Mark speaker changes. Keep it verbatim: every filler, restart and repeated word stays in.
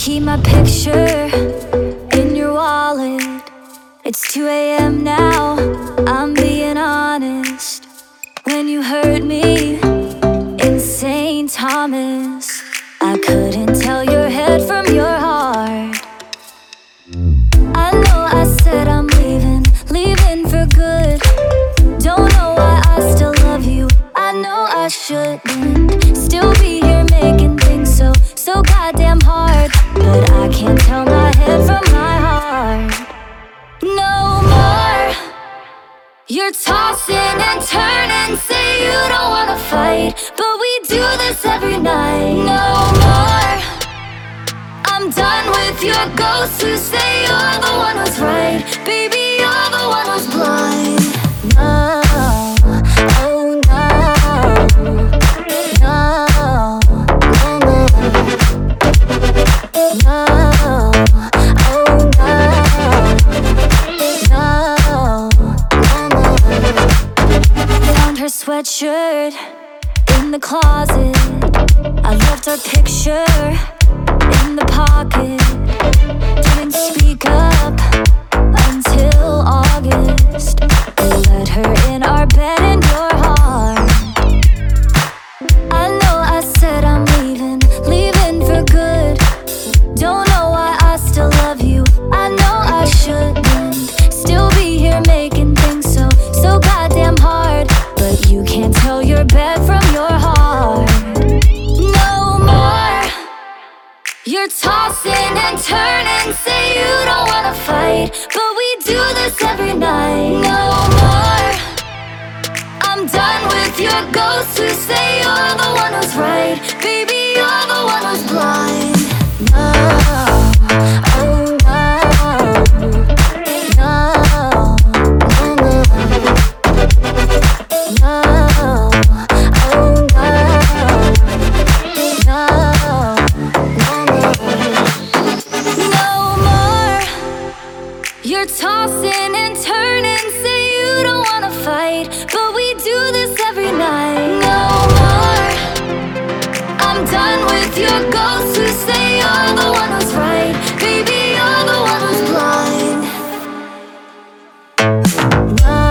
Speaker 1: keep my picture in your wallet. It's two a.m. now, I'm being honest. When you hurt me in Saint Thomas, I couldn't tell your head from your heart. I know I said I'm leaving, leaving for good. Don't know why I still love you, I know I shouldn't. Still be here making things so, so goddamn hard. But I can't tell my head from my heart. No more. You're tossing and turning, say you don't wanna fight, but we do this every night. No more. I'm done with your ghosts who say you're the one who's right. Baby, you're the one who's blind. No, oh no, no, no, no, no, oh no, no, no. Found her sweatshirt in the closet. I left our picture in the pocket. Didn't speak up until August. We let her in our bed in your heart. I know I said I'm leaving, leaving for good. Don't know why I still love you, I know I shouldn't. Still be here making things so, so goddamn hard. But you can't tell your bed from your heart. No more. You're tossing and turning, say you don't wanna fight, but we do this every night. No more. I'm done with your ghosts who say you're the one who's right. Baby, you're the one who's blind. No, oh no, no, no, no, no, oh no, no. No more. You're tossing and turning, say you don't wanna fight, but we do this every night. No more. I'm done with your ghosts who say you're the one who's right. Baby, you're the one who's blind. No.